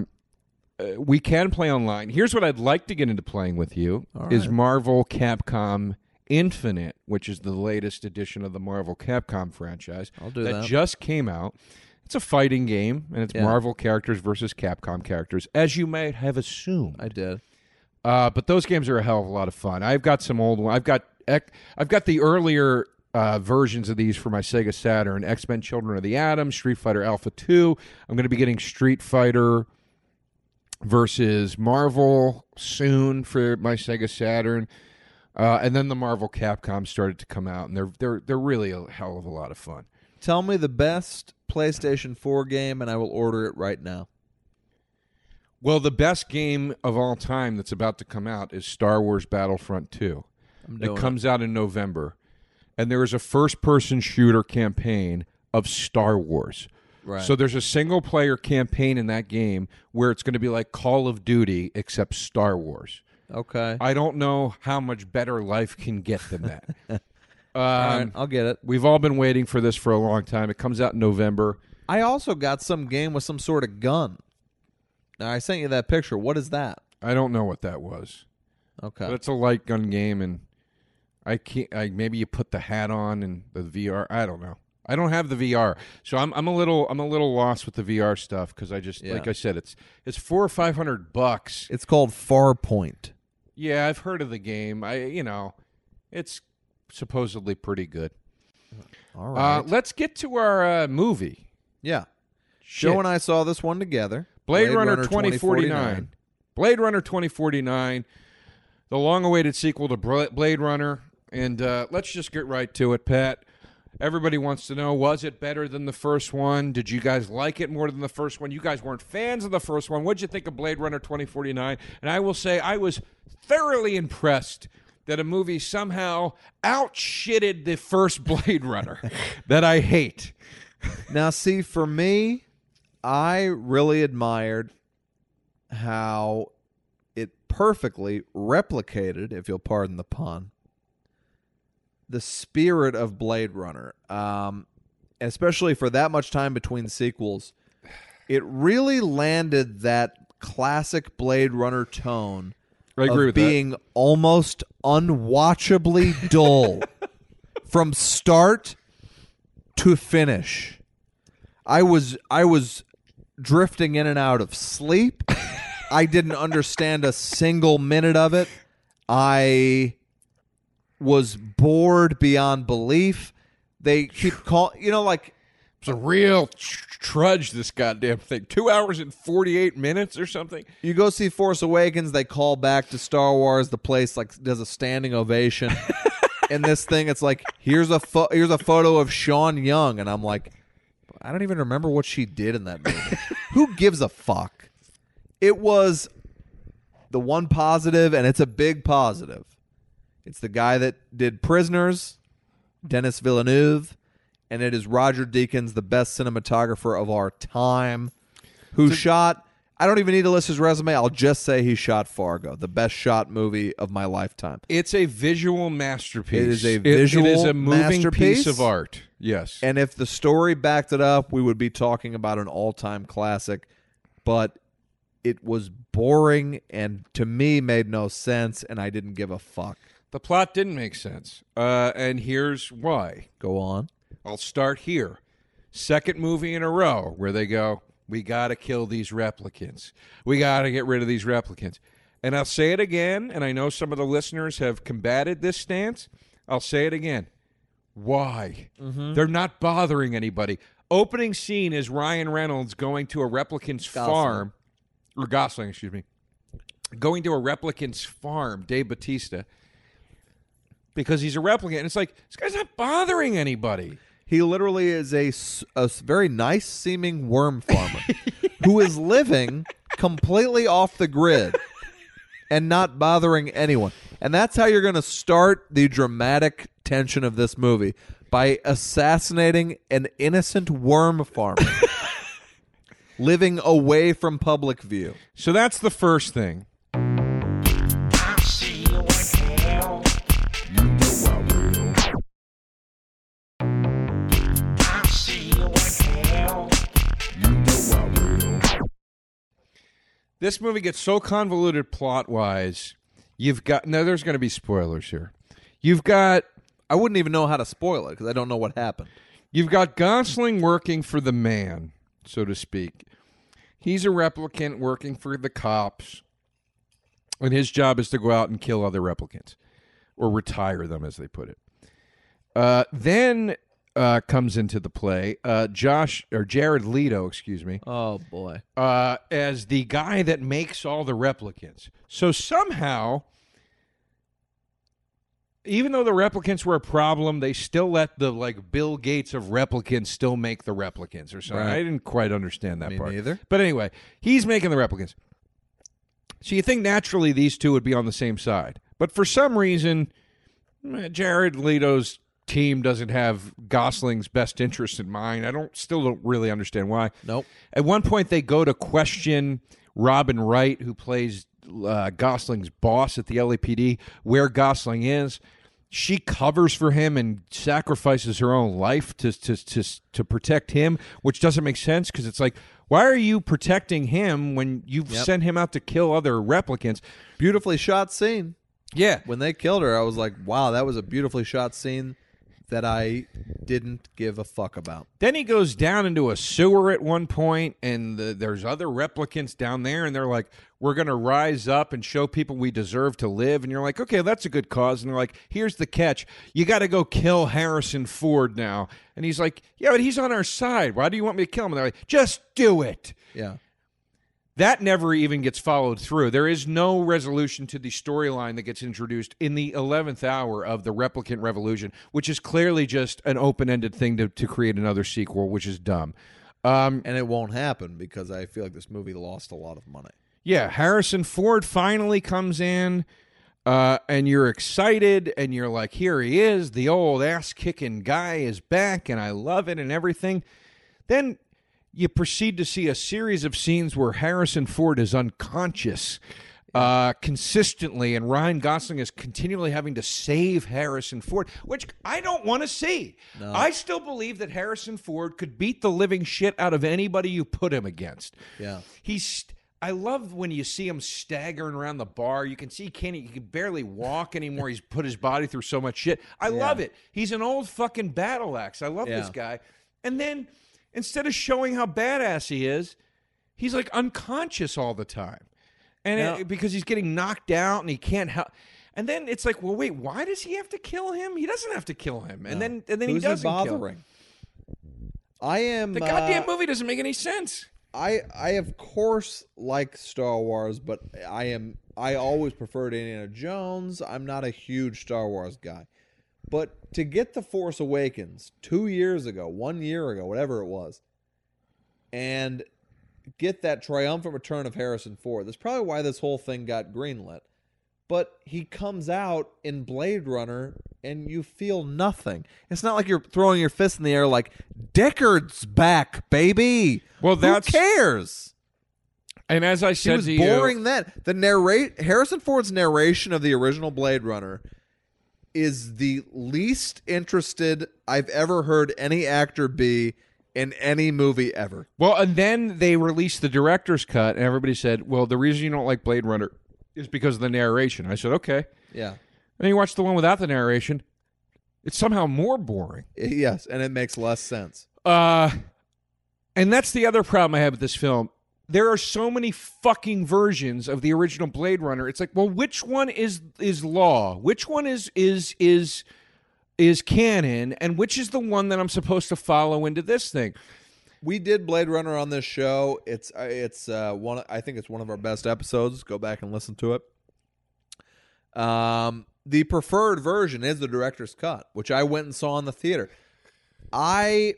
We can play online. Here's what I'd like to get into playing with you is Marvel Capcom Infinite, which is the latest edition of the Marvel Capcom franchise. I'll do that. Just came out. It's a fighting game, and it's Marvel characters versus Capcom characters, as you might have assumed. I did. But those games are a hell of a lot of fun. I've got some old ones. I've got the earlier versions of these for my Sega Saturn: X-Men: Children of the Atom, Street Fighter Alpha 2. I'm going to be getting Street Fighter versus Marvel soon for my Sega Saturn. And then the Marvel Capcom started to come out, and they're really a hell of a lot of fun. Tell me the best PlayStation 4 game, and I will order it right now. Well, the best game of all time that's about to come out is Star Wars Battlefront 2. It comes out in November. And there is a first-person shooter campaign of Star Wars. Right. So there's a single-player campaign in that game where it's going to be like Call of Duty except Star Wars. Okay. I don't know how much better life can get than that. All right, I'll get it. We've all been waiting for this for a long time. It comes out in November. I also got some game with some sort of gun. Now, I sent you that picture. What is that? I don't know what that was. Okay. But it's a light gun game, and I can't. Maybe you put the hat on and the VR. I don't know. I don't have the VR, so I'm a little lost with the VR stuff because I just like I said, it's $400 or $500. It's called Farpoint. Yeah, I've heard of the game. It's supposedly pretty good. All right. Let's get to our movie. Yeah. Shit. Joe and I saw this one together. Blade Runner 2049. Blade Runner 2049, the long-awaited sequel to Blade Runner. And let's just get right to it, Pat. Everybody wants to know, was it better than the first one? Did you guys like it more than the first one? You guys weren't fans of the first one. What did you think of Blade Runner 2049? And I will say I was thoroughly impressed that a movie somehow outshitted the first Blade Runner that I hate. Now, see, for me, I really admired how it perfectly replicated, if you'll pardon the pun, the spirit of Blade Runner. Especially for that much time between sequels, it really landed that classic Blade Runner tone I agree of with being almost unwatchably dull from start to finish. I was drifting in and out of sleep. I didn't understand a single minute of it. I was bored beyond belief. They keep calling, It's a real trudge, this goddamn thing. 2 hours and 48 minutes or something. you go see Force Awakens, they call back to Star Wars. The place does a standing ovation. And this thing, it's like, here's a photo of Sean Young, and I'm like, I don't even remember what she did in that movie. Who gives a fuck? It was the one positive, and it's a big positive. It's the guy that did Prisoners, Denis Villeneuve, and it is Roger Deakins, the best cinematographer of our time, who shot I don't even need to list his resume. I'll just say he shot Fargo, the best shot movie of my lifetime. It's a visual masterpiece. It is a visual It is a moving masterpiece. piece of art. Yes. And if the story backed it up, we would be talking about an all-time classic. But it was boring and to me made no sense, and I didn't give a fuck. The plot didn't make sense. And here's why. Go on. I'll start here. Second movie in a row where they go, we got to kill these replicants. We got to get rid of these replicants. And I'll say it again, and I know some of the listeners have combated this stance. I'll say it again. Why? They're not bothering anybody. Opening scene is Ryan Reynolds going to a replicant's farm, or Gosling, excuse me, going to a replicant's farm, Dave Bautista, because he's a replicant. And it's like, this guy's not bothering anybody. He literally is a very nice-seeming worm farmer who is living completely off the grid and not bothering anyone. And that's how you're going to start the dramatic tension of this movie, by assassinating an innocent worm farmer living away from public view. So that's the first thing. This movie gets so convoluted plot-wise, you've got... Now, there's going to be spoilers here. You've got... I wouldn't even know how to spoil it because I don't know what happened. You've got Gosling working for the man, so to speak. He's a replicant working for the cops, and his job is to go out and kill other replicants, or retire them, as they put it. Then comes into the play Jared Leto, excuse me. Oh, boy. As the guy that makes all the replicants. So somehow, even though the replicants were a problem, they still let the Bill Gates of replicants still make the replicants or something. Right. I didn't quite understand that part. Me neither. But anyway, he's making the replicants. So you think naturally these two would be on the same side. But for some reason, Jared Leto's team doesn't have Gosling's best interest in mind. I still don't really understand why. Nope. At one point, they go to question Robin Wright, who plays Gosling's boss at the LAPD, where Gosling is. She covers for him and sacrifices her own life to protect him, which doesn't make sense because it's like, why are you protecting him when you've sent him out to kill other replicants? Beautifully shot scene. Yeah. When they killed her, I was like, wow, that was a beautifully shot scene that I didn't give a fuck about. Then he goes down into a sewer at one point, and there's other replicants down there, and they're like, we're going to rise up and show people we deserve to live. And you're like, okay, that's a good cause. And they're like, here's the catch. You got to go kill Harrison Ford now. And he's like, yeah, but he's on our side. Why do you want me to kill him? And they're like, just do it. Yeah. That never even gets followed through. There is no resolution to the storyline that gets introduced in the 11th hour of the Replicant Revolution, which is clearly just an open-ended thing to create another sequel, which is dumb. And it won't happen because I feel like this movie lost a lot of money. Yeah, Harrison Ford finally comes in, and you're excited, and you're like, here he is, the old ass-kicking guy is back, and I love it and everything. Then you proceed to see a series of scenes where Harrison Ford is unconscious consistently, and Ryan Gosling is continually having to save Harrison Ford, which I don't want to see. No. I still believe that Harrison Ford could beat the living shit out of anybody you put him against. Yeah. I love when you see him staggering around the bar. You can see he can barely walk anymore. He's put his body through so much shit. I love it. He's an old fucking battle axe. I love this guy. And then instead of showing how badass he is, he's like unconscious all the time. And because he's getting knocked out and he can't help. And then it's like, well, wait, why does he have to kill him? He doesn't have to kill him. And then he doesn't kill him. The goddamn movie doesn't make any sense. I of course like Star Wars, but I always preferred Indiana Jones. I'm not a huge Star Wars guy. But to get The Force Awakens 2 years ago, 1 year ago, whatever it was, and get that triumphant return of Harrison Ford, that's probably why this whole thing got greenlit. But he comes out in Blade Runner, and you feel nothing. It's not like you're throwing your fist in the air like, Deckard's back, baby. Well, who cares? And as I He said was to boring you, then. Harrison Ford's narration of the original Blade Runner is the least interested I've ever heard any actor be in any movie ever. well, and then they released the director's cut, and everybody said, well, the reason you don't like Blade Runner is because of the narration. I said, okay. Yeah. And then you watch the one without the narration. It's somehow more boring. Yes, and it makes less sense. And that's the other problem I have with this film. There are so many fucking versions of the original Blade Runner. It's like, well, which one is law? Which one is canon? And which is the one that I'm supposed to follow into this thing? We did Blade Runner on this show. It's one. I think it's one of our best episodes. Go back and listen to it. The preferred version is the director's cut, which I went and saw in the theater. I'm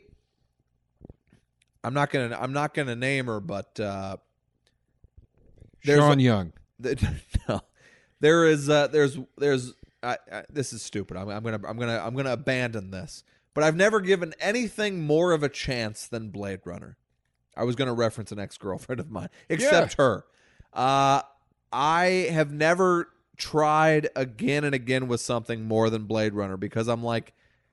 not gonna name her, but there's Sean Young. no, there's this is stupid. I'm gonna abandon this. But I've never given anything more of a chance than Blade Runner. I was gonna reference an ex-girlfriend of mine, except her. I have never tried again and again with something more than Blade Runner because I'm like,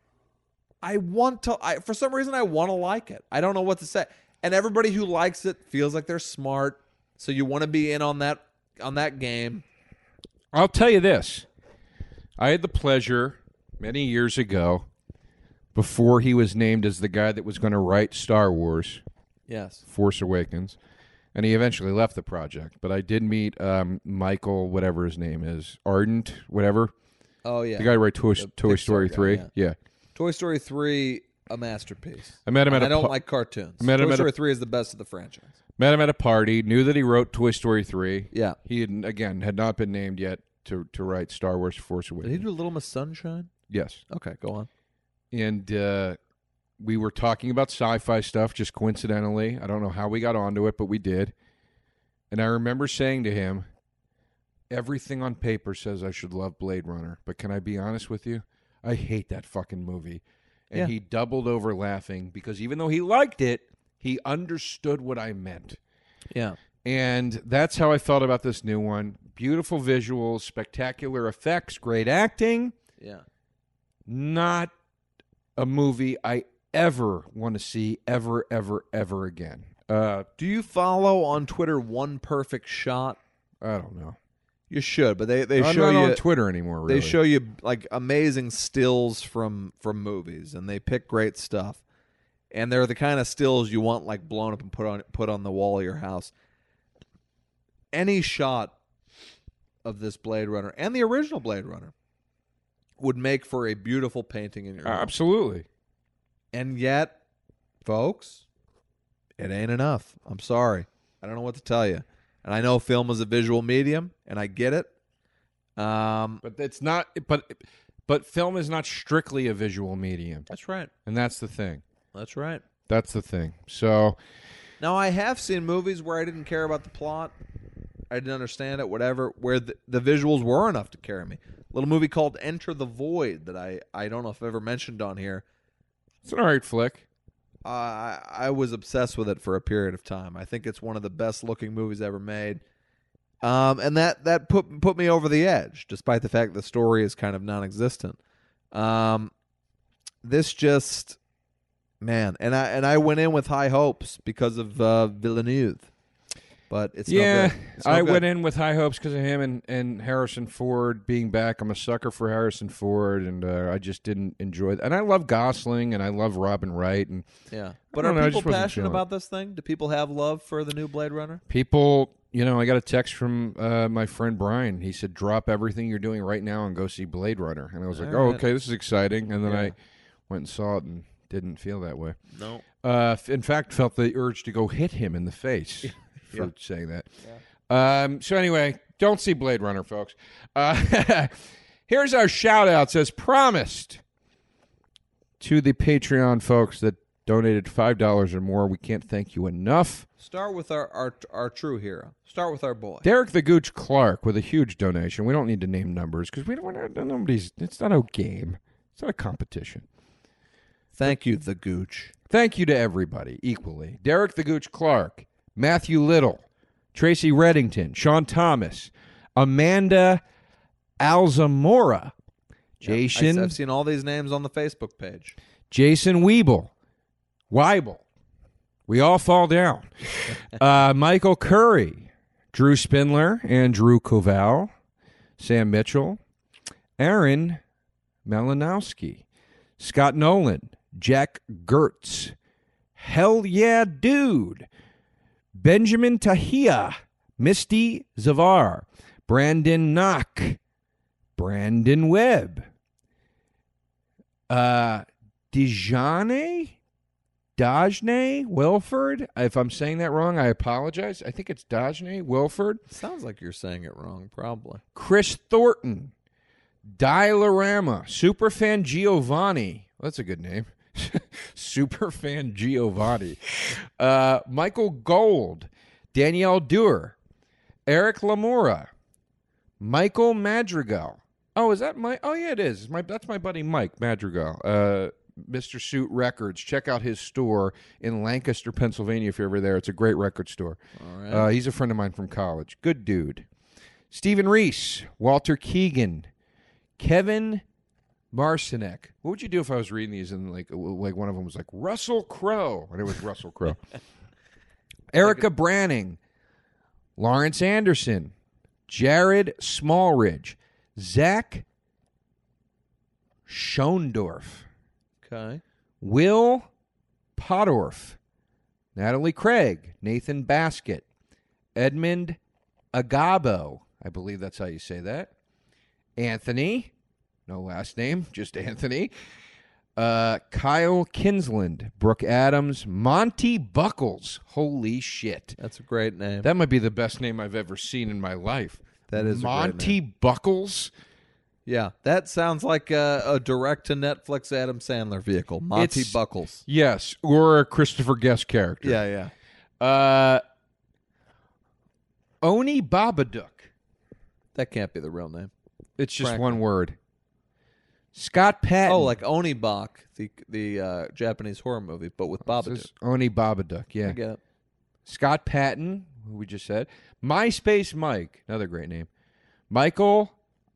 for some reason I want to like it. I don't know what to say. And everybody who likes it feels like they're smart, so you want to be in on that game. I'll tell you this. I had the pleasure many years ago, before he was named as the guy that was going to write Star Wars, Yes. Force Awakens, and he eventually left the project. But I did meet Michael, whatever his name is, Ardent, whatever. Oh yeah. The guy who wrote Toy Pixar Story guy, 3. yeah. Yeah. Toy Story 3, a masterpiece. I met him And at I don't like cartoons. I met him Toy at Story 3 is the best of the franchise. Met him at a party, knew that he wrote Toy Story 3. Yeah. He had not been named yet to write Star Wars Force Did Awakens. he do Little Miss Sunshine? Yes. Okay, go on. And we were talking about sci-fi stuff just coincidentally. I don't know how we got onto it, but we did. And I remember saying to him, everything on paper says I should love Blade Runner, but can I be honest with you? I hate that fucking movie. And Yeah. he doubled over laughing because even though he liked it, he understood what I meant. Yeah. And that's how I felt about this new one. Beautiful visuals, spectacular effects, great acting. Yeah. Not a movie I ever want to see ever, ever, ever again. Do you follow on Twitter One Perfect Shot? I don't know. You should, but they I'm show not you on Twitter anymore. Really. They show you like amazing stills from movies, and they pick great stuff. And they're the kind of stills you want like blown up and put on the wall of your house. Any shot of this Blade Runner and the original Blade Runner would make for a beautiful painting in your home. Absolutely. And yet, folks, it ain't enough. I'm sorry. I don't know what to tell you. And I know film is a visual medium, and I get it. But it's not. But film is not strictly a visual medium, That's right. and that's the thing. That's right. That's the thing. So Now, I have seen movies where I didn't care about the plot. I didn't understand it, whatever, where the visuals were enough to carry me. A little movie called Enter the Void that I don't know if I've ever mentioned on here. it's an alright flick. I was obsessed with it for a period of time. I think it's one of the best looking movies ever made. And that put me over the edge, despite the fact the story is kind of non-existent. This just, man, and I went in with high hopes because of Villeneuve, but it's no good. It's no I good. went in with high hopes because of him and Harrison Ford being back. I'm a sucker for Harrison Ford, and I just didn't enjoy it. And I love Gosling, and I love Robin Wright, and Yeah, I but don't are know, I people just wasn't passionate feeling about this thing? Do people have love for the new Blade Runner? people. You know, I got a text from my friend Brian. He said, "Drop everything you're doing right now and go see Blade Runner." And I was like, All "Oh, right. okay, this is exciting." And then Yeah. I went and saw it and didn't feel that way. No. In fact, felt the urge to go hit him in the face for Yeah. saying that. So anyway, don't see Blade Runner, folks. Here's our shout-outs as promised to the Patreon folks that donated $5 or more. We can't thank you enough. Start with our true hero. Start with our boy. Derek the Gooch Clark with a huge donation. We don't need to name numbers because we don't. Nobody's. It's not a game. It's not a competition. Thank you, the Gooch. Thank you to everybody equally. Derek the Gooch Clark, Matthew Little, Tracy Reddington, Sean Thomas, Amanda Alzamora, Jason. I've seen all these names on the Facebook page. Jason Weibel. We all fall down. Michael Curry, Drew Spindler, Andrew Koval, Sam Mitchell, Aaron Malinowski, Scott Nolan, Jack Gertz, Hell Yeah Dude, Benjamin Tahia, Misty Zavar, Brandon Knock, Brandon Webb, Dajne Wilford. If I'm saying that wrong, I apologize. I think it's Dajne Wilford. Sounds like you're saying it wrong, probably. Chris Thornton, Dilarama, Superfan Giovanni. That's a good name. Superfan Giovanni. Michael Gold, Danielle Dewar, Eric Lamora, Michael Madrigal. Oh, is that my? Oh, yeah, it is. That's my buddy Mike Madrigal. Mr. Suit Records. Check out his store in Lancaster, Pennsylvania if you're ever there. It's a great record store. All right. He's a friend of mine from college. Good dude. Stephen Reese, Walter Keegan, Kevin Marcinek. What would you do if I was reading these and like one of them was like Russell Crowe and it was Russell Crowe? Erica Branning, Lawrence Anderson, Jared Smallridge, Zach Schoendorf, Okay. Will Podorf, Natalie Craig, Nathan Baskett, Edmund Agabo, I believe that's how you say that, Anthony, no last name, just Anthony, Kyle Kinsland, Brooke Adams, Monty Buckles. Holy shit. That's a great name. That might be the best name I've ever seen in my life. That is Monty Buckles. Yeah, that sounds like a direct-to-Netflix Adam Sandler vehicle. Monty Buckles. Yes, or a Christopher Guest character. Yeah. Oni Babadook. That can't be the real name. It's just Frankly. one word. Scott Patton. Oh, like Onibok, the Japanese horror movie, but with Babadook. This is Oni Babadook, yeah. I get it. Scott Patton, who we just said. MySpace Mike, another great name. Michael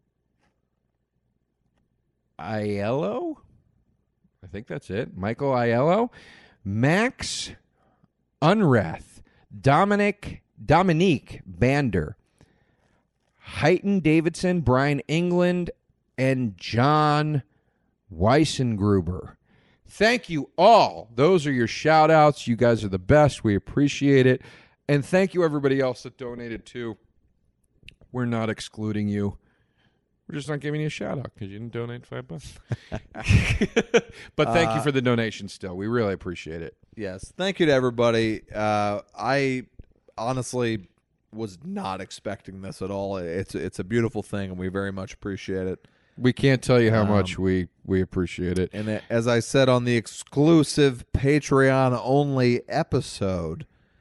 Aiello? I think that's it. Michael Aiello. Max Unrath. Dominique Bander. Heighton Davidson, Brian England, and John Weissengruber. Thank you all. Those are your shout-outs. You guys are the best. We appreciate it. And thank you, everybody else that donated, too. We're not excluding you. We're just not giving you a shout-out because you didn't donate $5. But thank you for the donation still. We really appreciate it. Yes. Thank you to everybody. I honestly was not expecting this at all. It's a beautiful thing, and we very much appreciate it. We can't tell you how much we appreciate it. And as I said on the exclusive Patreon-only episode,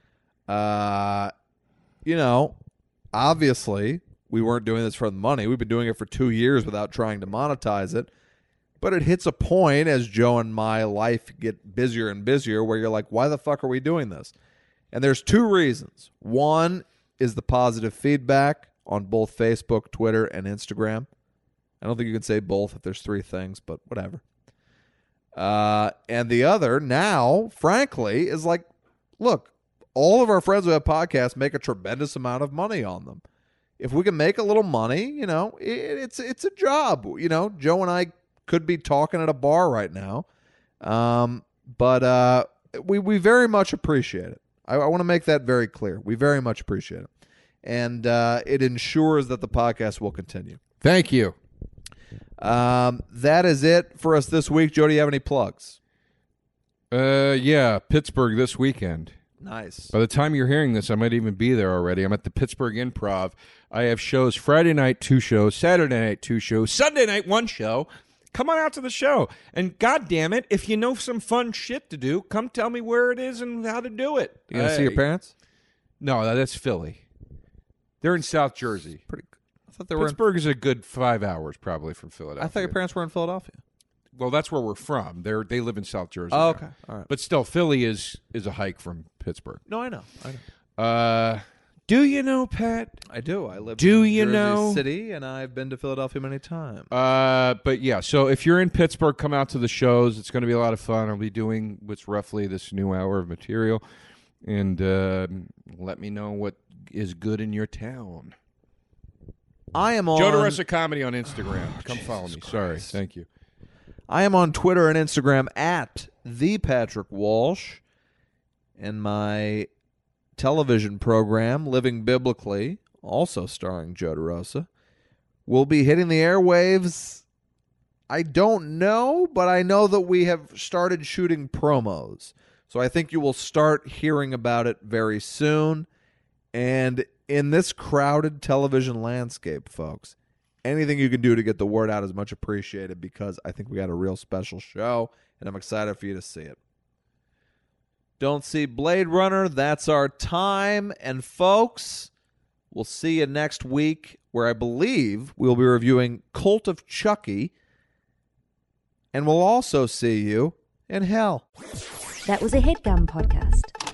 obviously we weren't doing this for the money. We've been doing it for 2 years without trying to monetize it. But it hits a point as Joe and my life get busier and busier where you're like, why the fuck are we doing this? And there's two reasons. One is the positive feedback on both Facebook, Twitter, and Instagram. I don't think you can say both if there's three things, but whatever. And the other now, frankly, is like, look, all of our friends who have podcasts make a tremendous amount of money on them. If we can make a little money, it's a job. Joe and I could be talking at a bar right now. But we very much appreciate it. I want to make that very clear. We very much appreciate it. And it ensures that the podcast will continue. Thank you. That is it for us this week. Joe, do you have any plugs? Yeah, Pittsburgh this weekend. Nice. By the time you're hearing this, I might even be there already. I'm at the Pittsburgh Improv. I have shows Friday night, 2 shows, Saturday night, 2 shows, Sunday night, 1 show. Come on out to the show. And God damn it, if you know some fun shit to do, come tell me where it is and how to do it. You going to see your parents? No, that's Philly. They're in South Jersey. I thought they were Pittsburgh is a good 5 hours probably from Philadelphia. I thought your parents were in Philadelphia. Well, that's where we're from. They live in South Jersey. Oh, now. okay. All right. But still, Philly is a hike from Pittsburgh. No, I know. Do you know, Pat? I do. I live Do in you Jersey know? City, and I've been to Philadelphia many times. But yeah, so if you're in Pittsburgh, come out to the shows. It's going to be a lot of fun. I'll be doing what's roughly this new hour of material. And let me know what is good in your town. I am on Joe DeRosa Comedy on Instagram. Come follow me. Sorry. Thank you. I am on Twitter and Instagram at @ThePatrickWalsh. And my television program, Living Biblically, also starring Joe DeRosa, will be hitting the airwaves. I don't know, but I know that we have started shooting promos. So I think you will start hearing about it very soon. And in this crowded television landscape, folks, anything you can do to get the word out is much appreciated, because I think we got a real special show, and I'm excited for you to see it. Don't see Blade Runner. That's our time. And folks, we'll see you next week, where I believe we'll be reviewing Cult of Chucky. And we'll also see you in hell. That was a HeadGum podcast.